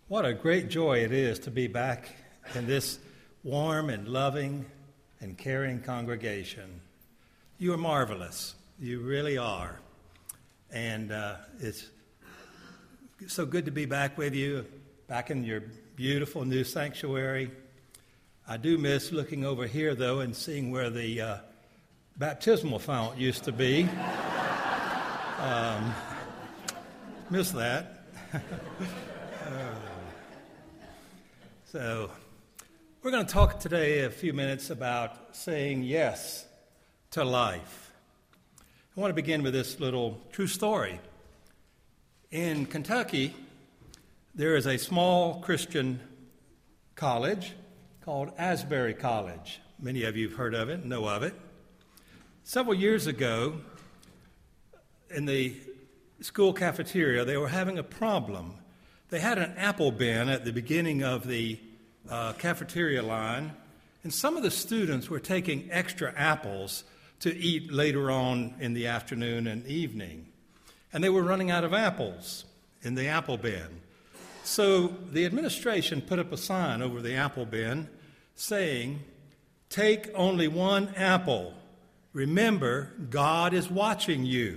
What a great joy it is to be back in this warm and loving and caring congregation. You are marvelous. You really are. And it's so good to be back with you, back in your beautiful new sanctuary. I do miss looking over here, though, and seeing where the baptismal fount used to be. Miss that. So we're going to talk today a few minutes about saying yes to life. I want to begin with this little true story. In Kentucky, there is a small Christian college called Asbury College. Many of you have heard of it, know of it. Several years ago, in the school cafeteria, they were having a problem. They had an apple bin at the beginning of the cafeteria line, and some of the students were taking extra apples to eat later on in the afternoon and evening. And they were running out of apples in the apple bin. So the administration put up a sign over the apple bin saying, "Take only one apple. Remember, God is watching you."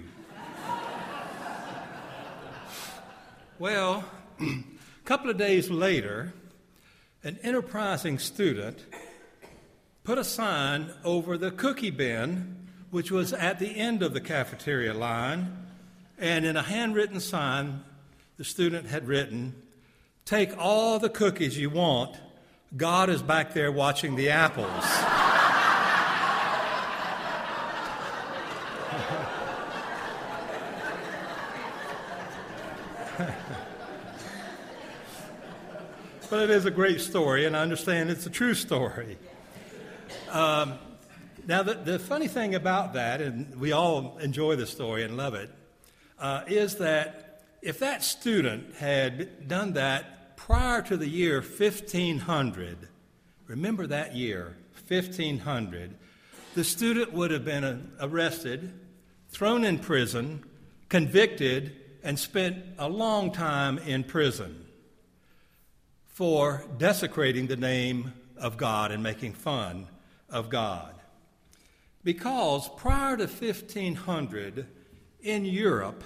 Well, a couple of days later, an enterprising student put a sign over the cookie bin, which was at the end of the cafeteria line, and in a handwritten sign, the student had written, "Take all the cookies you want. God is back there watching the apples." But it is a great story, and I understand it's a true story. Now, the funny thing about that, and we all enjoy the story and love it, is that if that student had done that prior to the year 1500, remember that year, 1500, the student would have been arrested, thrown in prison, convicted, and spent a long time in prison for desecrating the name of God and making fun of God. Because prior to 1500, in Europe,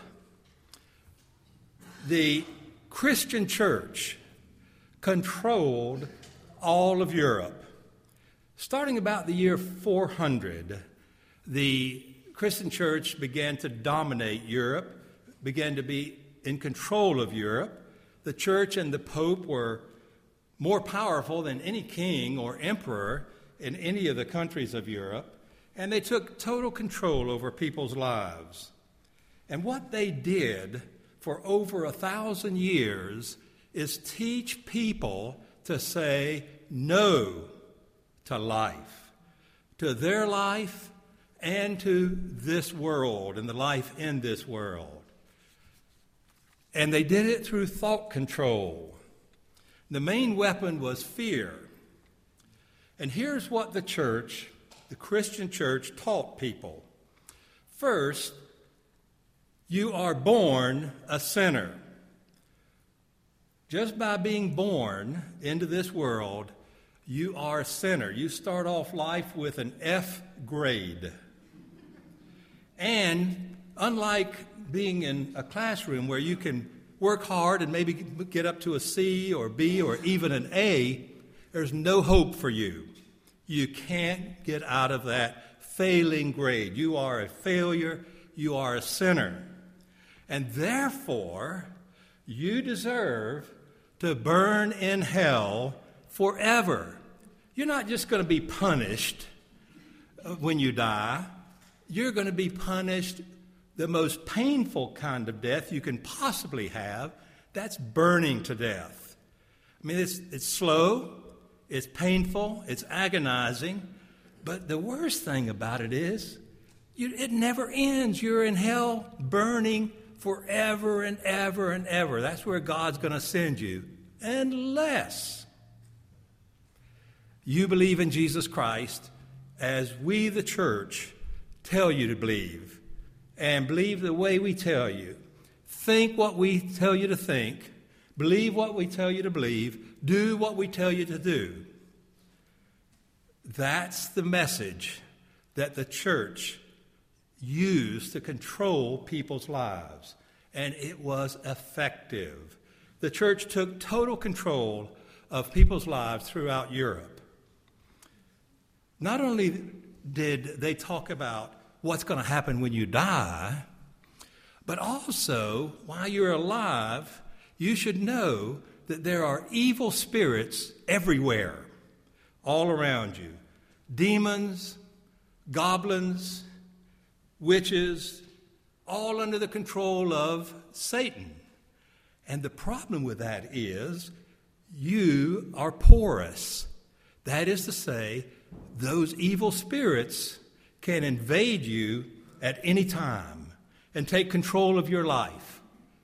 the Christian church controlled all of Europe. Starting about the year 400, the Christian church began to dominate Europe, began to be in control of Europe. The church and the Pope were more powerful than any king or emperor in any of the countries of Europe, and they took total control over people's lives. And what they did for over 1,000 years is teach people to say no to life, to their life and to this world and the life in this world. And they did it through thought control. The main weapon was fear. And here's what the church, the Christian church, taught people. First, you are born a sinner. Just by being born into this world, you are a sinner. You start off life with an F grade. And unlike being in a classroom where you can work hard and maybe get up to a C or B or even an A, there's no hope for you. You can't get out of that failing grade. You are a failure. You are a sinner. And therefore, you deserve to burn in hell forever. You're not just going to be punished when you die. You're going to be punished the most painful kind of death you can possibly have. That's burning to death. I mean, it's slow, it's painful, it's agonizing, but the worst thing about it is it never ends. You're in hell burning forever and ever and ever. That's where God's going to send you, unless you believe in Jesus Christ as we, the church, tell you to believe. And believe the way we tell you. Think what we tell you to think. believe what we tell you to believe, do what we tell you to do. That's the message that the church used to control people's lives, and it was effective. The church took total control of people's lives throughout Europe. Not only did they talk about what's going to happen when you die, but also, while you're alive, you should know that there are evil spirits everywhere, all around you. Demons, goblins, witches, all under the control of Satan. And the problem with that is you are porous. That is to say, those evil spirits can invade you at any time and take control of your life,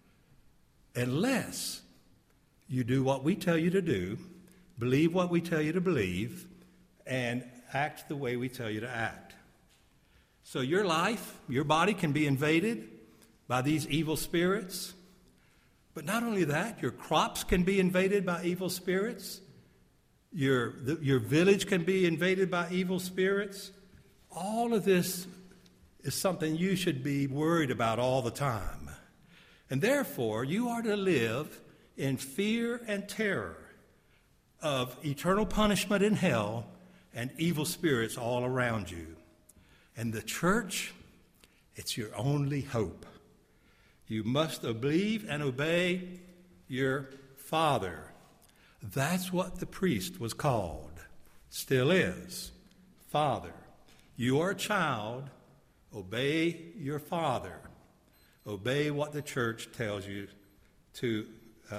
unless you do what we tell you to do, believe what we tell you to believe, and act the way we tell you to act. So your life, your body can be invaded by these evil spirits. But not only that, your crops can be invaded by evil spirits. Your village can be invaded by evil spirits. All of this is something you should be worried about all the time. And therefore, you are to live in fear and terror of eternal punishment in hell and evil spirits all around you. And the church, it's your only hope. You must believe and obey your Father. That's what the priest was called, still is, Father. You are a child, obey your Father. Obey what the church tells you to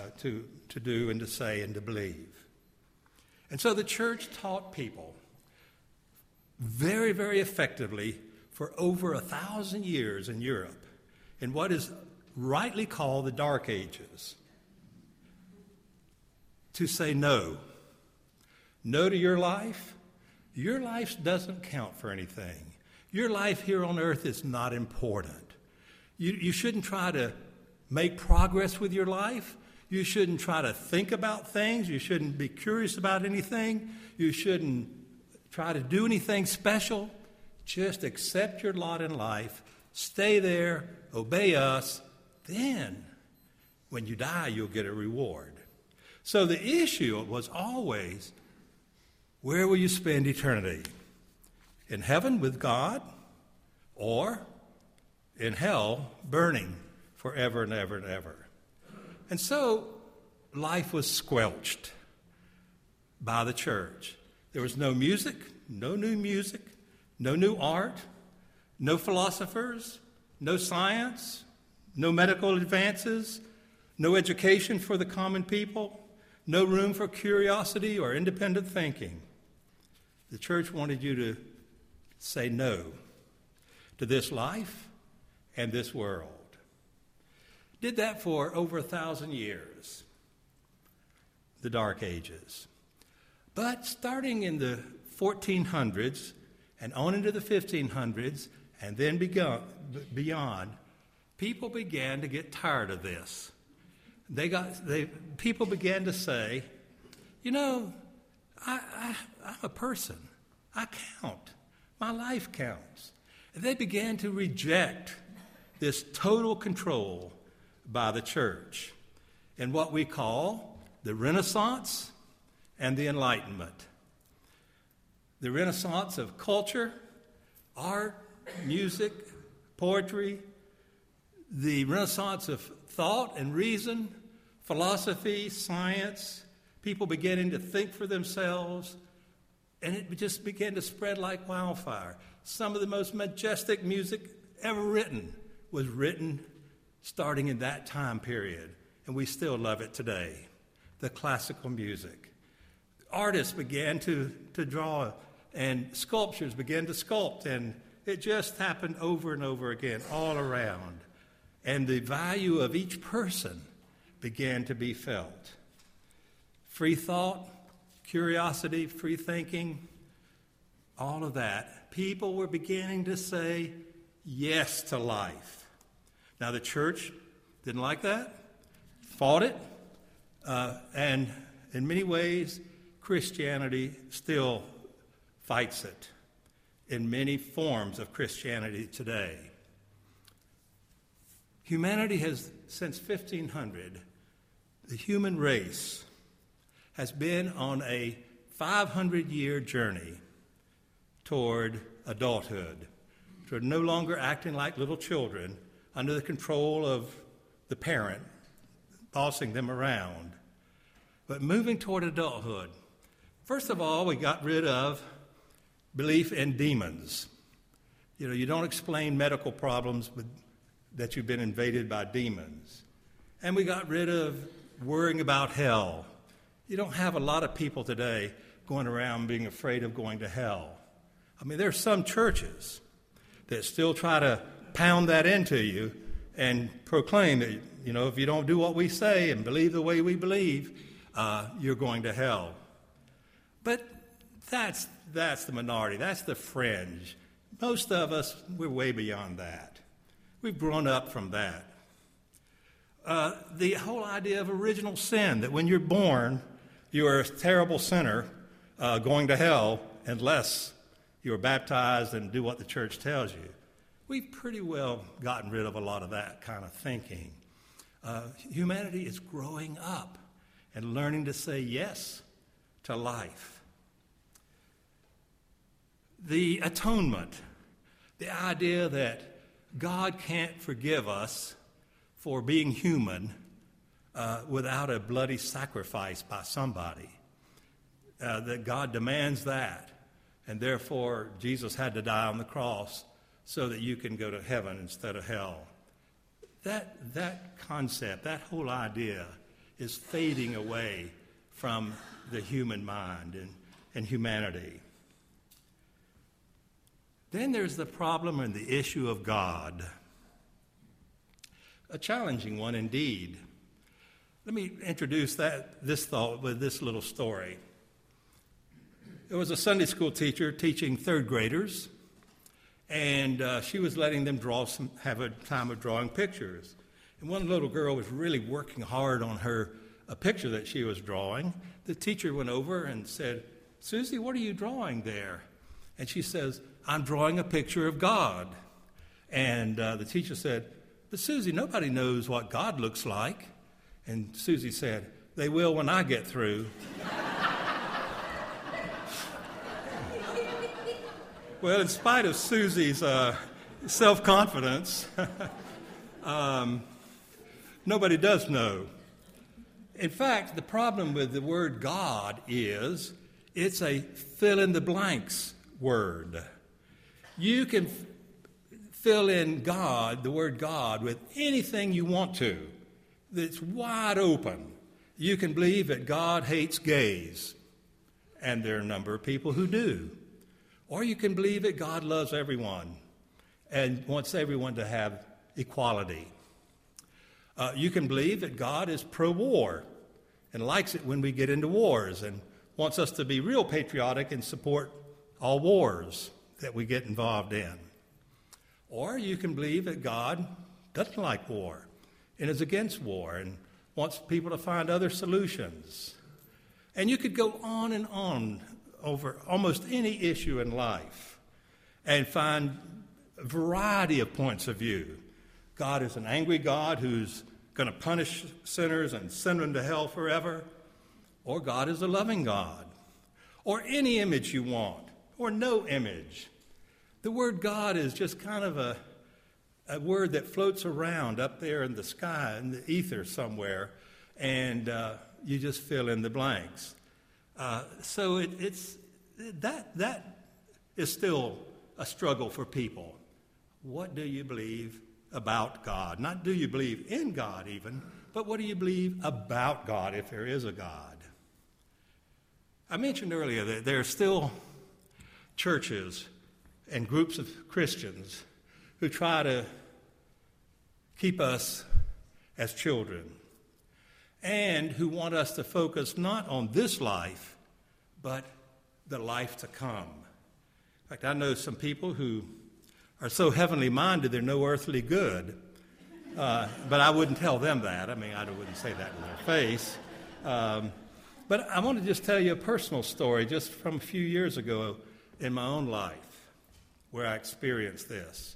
do and to say and to believe. And so the church taught people very, very effectively for over 1,000 years in Europe in what is rightly called the Dark Ages, to say no. No to your life. Your life doesn't count for anything. Your life here on earth is not important. You shouldn't try to make progress with your life. You shouldn't try to think about things. You shouldn't be curious about anything. You shouldn't try to do anything special. Just accept your lot in life. Stay there. Obey us. Then, when you die, you'll get a reward. So the issue was always, where will you spend eternity? In heaven with God, or in hell, burning forever and ever and ever. And so life was squelched by the church. There was no music, no new art, no philosophers, no science, no medical advances, no education for the common people, no room for curiosity or independent thinking. The church wanted you to say no to this life and this world. Did that for over 1,000 years, the Dark Ages. But starting in the 1400s and on into the 1500s and then beyond, people began to get tired of this. People began to say, I'm a person. I count. My life counts. And they began to reject this total control by the church in what we call the Renaissance and the Enlightenment. The Renaissance of culture, art, music, poetry, the Renaissance of thought and reason, philosophy, science, people beginning to think for themselves, and it just began to spread like wildfire. Some of the most majestic music ever written was written starting in that time period, and we still love it today, the classical music. Artists began to draw, and sculptures began to sculpt, and it just happened over and over again, all around. And the value of each person began to be felt. Free thought, curiosity, free thinking, all of that. People were beginning to say yes to life. Now, the church didn't like that, fought it, And in many ways, Christianity still fights it in many forms of Christianity today. Humanity has, since 1500, the human race has been on a 500-year journey toward adulthood, toward no longer acting like little children under the control of the parent, bossing them around, but moving toward adulthood. First of all, we got rid of belief in demons. You know, you don't explain medical problems that you've been invaded by demons. And we got rid of worrying about hell. You don't have a lot of people today going around being afraid of going to hell. I mean, there are some churches that still try to pound that into you and proclaim that, you know, if you don't do what we say and believe the way we believe, you're going to hell. But that's the minority. That's the fringe. Most of us, we're way beyond that. We've grown up from that. The whole idea of original sin, that when you're born, you are a terrible sinner going to hell unless you are baptized and do what the church tells you. We've pretty well gotten rid of a lot of that kind of thinking. Humanity is growing up and learning to say yes to life. The atonement, the idea that God can't forgive us for being human without a bloody sacrifice by somebody, that God demands that, and therefore Jesus had to die on the cross so that you can go to heaven instead of hell. That concept, that whole idea is fading away from the human mind and humanity. Then there's the problem and the issue of God. A challenging one indeed. Let me introduce this thought with this little story. There was a Sunday school teacher teaching third graders, and she was letting them have a time of drawing pictures. And one little girl was really working hard on a picture that she was drawing. The teacher went over and said, "Susie, what are you drawing there?" And she says, "I'm drawing a picture of God." And the teacher said, "But Susie, nobody knows what God looks like." And Susie said, "They will when I get through." Well, in spite of Susie's self-confidence, nobody does know. In fact, the problem with the word God is it's a fill-in-the-blanks word. You can fill in God, the word God, with anything you want to. It's wide open. You can believe that God hates gays, and there are a number of people who do. Or you can believe that God loves everyone and wants everyone to have equality. You can believe that God is pro-war and likes it when we get into wars and wants us to be real patriotic and support all wars that we get involved in. Or you can believe that God doesn't like war and is against war and wants people to find other solutions. And you could go on and on over almost any issue in life and find a variety of points of view. God is an angry God who's going to punish sinners and send them to hell forever. Or God is a loving God. Or any image you want. Or no image. The word God is just kind of a word that floats around up there in the sky, in the ether somewhere, and you just fill in the blanks. So that is still a struggle for people. What do you believe about God? Not do you believe in God even, but what do you believe about God if there is a God? I mentioned earlier that there are still churches and groups of Christians who try to keep us as children and who want us to focus not on this life, but the life to come. In fact, I know some people who are so heavenly minded they're no earthly good, but I wouldn't tell them that. I mean, I wouldn't say that to their face. But I want to just tell you a personal story just from a few years ago in my own life where I experienced this.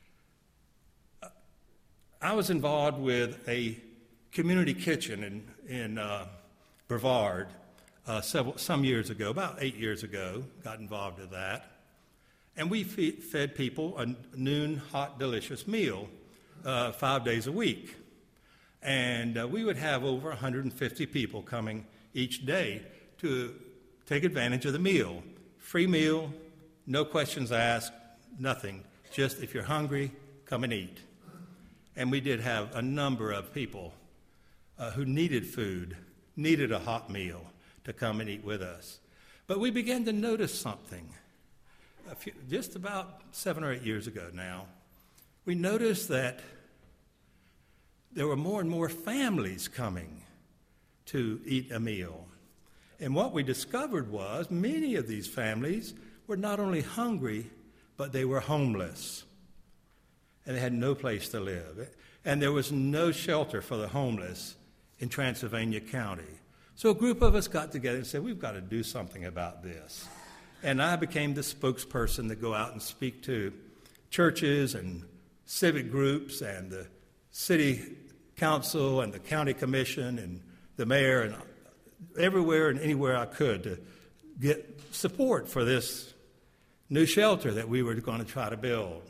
I was involved with a community kitchen in Brevard some years ago, about 8 years ago, got involved in that. And we fed people a noon hot, delicious meal 5 days a week. And we would have over 150 people coming each day to take advantage of the meal. Free meal, no questions asked, nothing. Just if you're hungry, come and eat. And we did have a number of people who needed food, needed a hot meal to come and eat with us. But we began to notice something. Just about 7 or 8 years ago now, we noticed that there were more and more families coming to eat a meal. And what we discovered was many of these families were not only hungry, but they were homeless. And they had no place to live. And there was no shelter for the homeless in Transylvania County. So a group of us got together and said, we've got to do something about this. And I became the spokesperson to go out and speak to churches and civic groups and the city council and the county commission and the mayor and everywhere and anywhere I could to get support for this new shelter that we were going to try to build.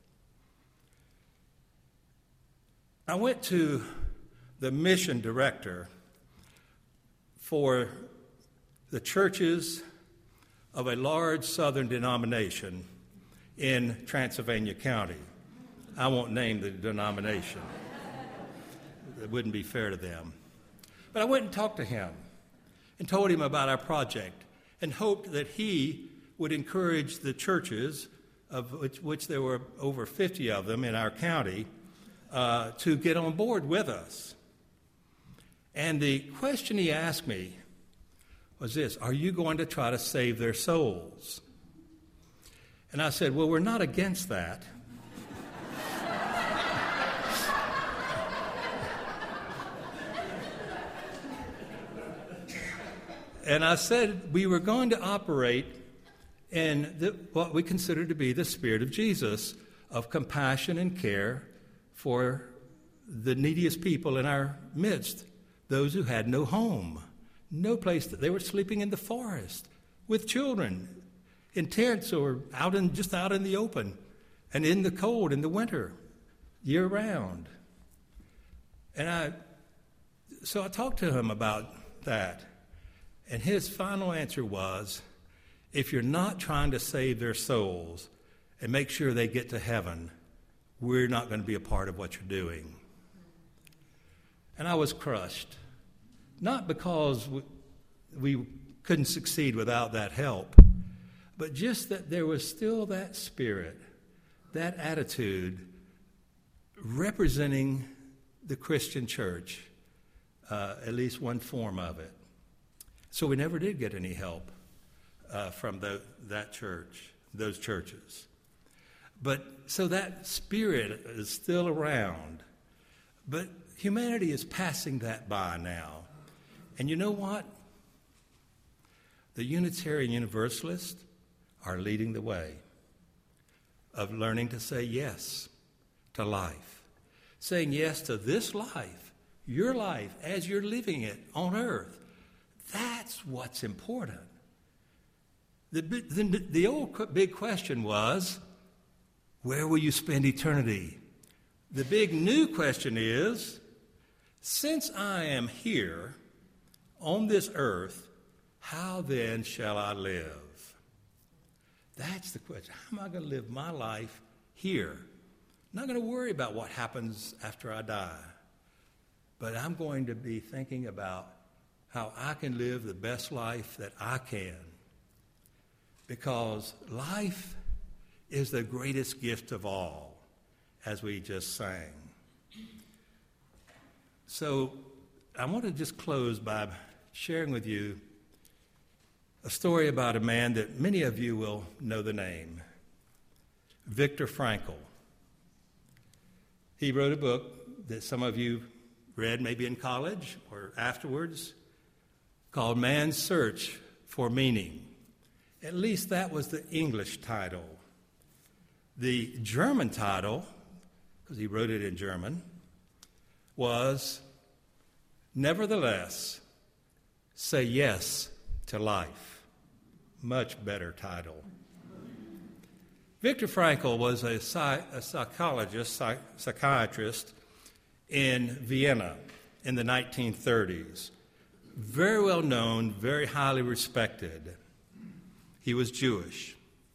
I went to the mission director for the churches of a large southern denomination in Transylvania County. I won't name the denomination. It wouldn't be fair to them. But I went and talked to him and told him about our project and hoped that he would encourage the churches, of which there were over 50 of them in our county, to get on board with us. And the question he asked me was this: are you going to try to save their souls? And I said, well, we're not against that. And I said we were going to operate in what we consider to be the spirit of Jesus, of compassion and care for the neediest people in our midst, those who had no home, no place. They were sleeping in the forest with children, in tents or just out in the open and in the cold in the winter, year round. And so I talked to him about that. And his final answer was, if you're not trying to save their souls and make sure they get to heaven, we're not going to be a part of what you're doing. And I was crushed, not because we couldn't succeed without that help, but just that there was still that spirit, that attitude representing the Christian church, at least one form of it. So we never did get any help from that church, those churches. But so that spirit is still around. But humanity is passing that by now. And you know what? The Unitarian Universalists are leading the way of learning to say yes to life. Saying yes to this life, your life, as you're living it on earth. That's what's important. The old big question was, where will you spend eternity? The big new question is, since I am here on this earth, how then shall I live? That's the question. How am I going to live my life here? I'm not going to worry about what happens after I die, but I'm going to be thinking about how I can live the best life that I can. Because life is the greatest gift of all, as we just sang. So I want to just close by sharing with you a story about a man that many of you will know the name, Viktor Frankl. He wrote a book that some of you read maybe in college or afterwards. called Man's Search for Meaning. At least that was the English title. The German title, because he wrote it in German, was Nevertheless, Say Yes to Life. Much better title. Viktor Frankl was a psychiatrist in Vienna in the 1930s. Very well known, very highly respected. He was Jewish.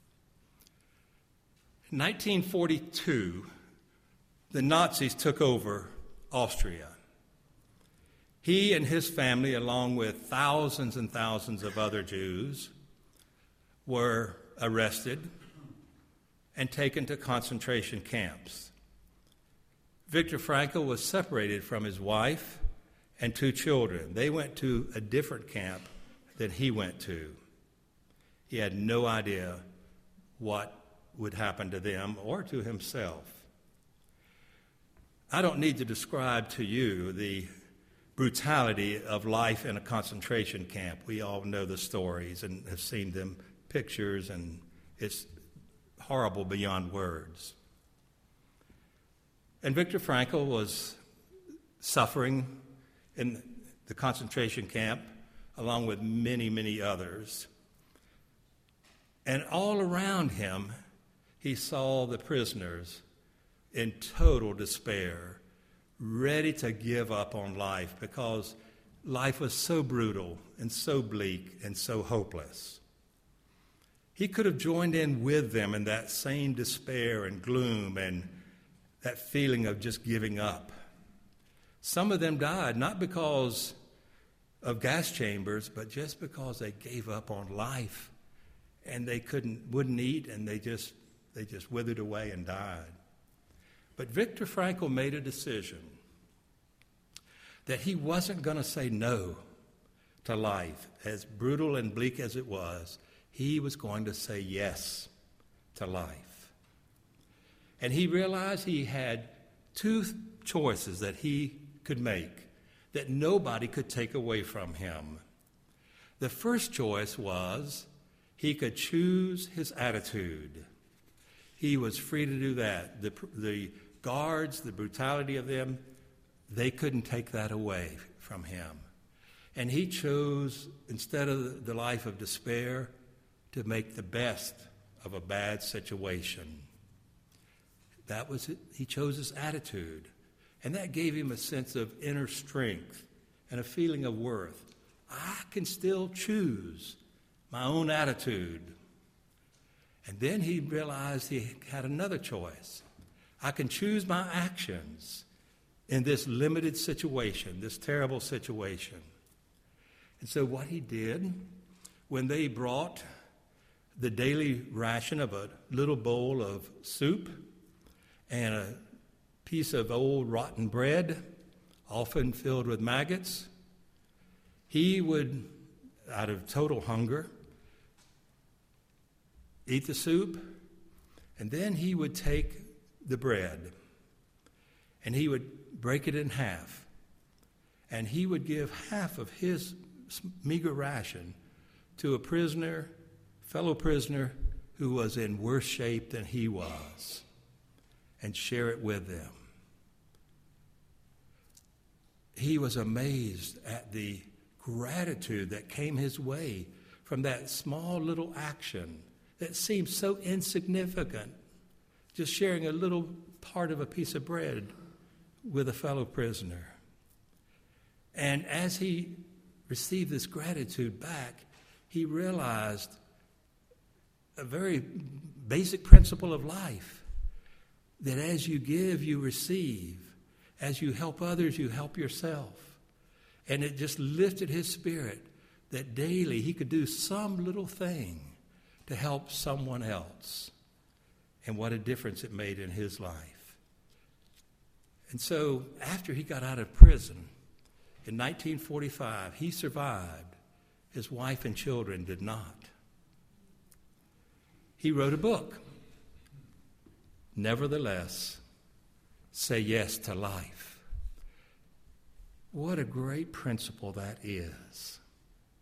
In 1942, the Nazis took over Austria. He and his family, along with thousands and thousands of other Jews, were arrested and taken to concentration camps. Viktor Frankl was separated from his wife and 2 children. They went to a different camp than he went to. He had no idea what would happen to them or to himself. I don't need to describe to you the brutality of life in a concentration camp. We all know the stories and have seen them pictures, and it's horrible beyond words. And Viktor Frankl was suffering in the concentration camp along with many, many others. And all around him, he saw the prisoners in total despair, ready to give up on life because life was so brutal and so bleak and so hopeless. He could have joined in with them in that same despair and gloom and that feeling of just giving up. Some of them died not because of gas chambers, but just because they gave up on life and they wouldn't eat, and they just withered away and died. But Viktor Frankl made a decision that he wasn't going to say no to life, as brutal and bleak as it was. He was going to say yes to life. And he realized he had 2 choices that he could make that nobody could take away from him. The first choice was he could choose his attitude. He was free to do that. The guards, the brutality of them, they couldn't take that away from him. And he chose, instead of the life of despair, to make the best of a bad situation. That was it. He chose his attitude. And that gave him a sense of inner strength and a feeling of worth. I can still choose my own attitude. And then he realized he had another choice. I can choose my actions in this limited situation, this terrible situation. And so what he did, when they brought the daily ration of a little bowl of soup and a piece of old rotten bread, often filled with maggots, he would, out of total hunger, eat the soup, and then he would take the bread and he would break it in half, and he would give half of his meager ration to a fellow prisoner who was in worse shape than he was, and share it with them. He was amazed at the gratitude that came his way from that small little action that seemed so insignificant, just sharing a little part of a piece of bread with a fellow prisoner. And as he received this gratitude back, he realized a very basic principle of life, that as you give, you receive. As you help others, you help yourself. And it just lifted his spirit that daily he could do some little thing to help someone else. And what a difference it made in his life. And so after he got out of prison in 1945, he survived. His wife and children did not. He wrote a book, Nevertheless, Say Yes to Life. What a great principle that is.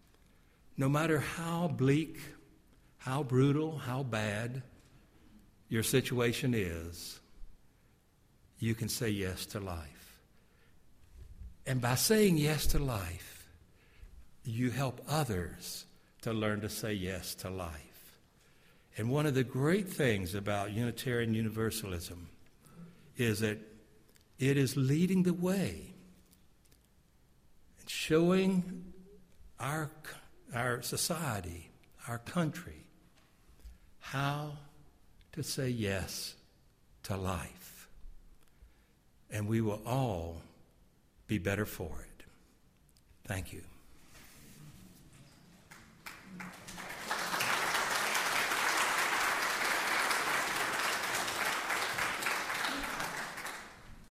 no matter how bleak, how brutal, how bad your situation is, you can say yes to life. And by saying yes to life, you help others to learn to say yes to life. And one of the great things about Unitarian Universalism is that it is leading the way and showing our society, our country, how to say yes to life. And we will all be better for it. Thank you.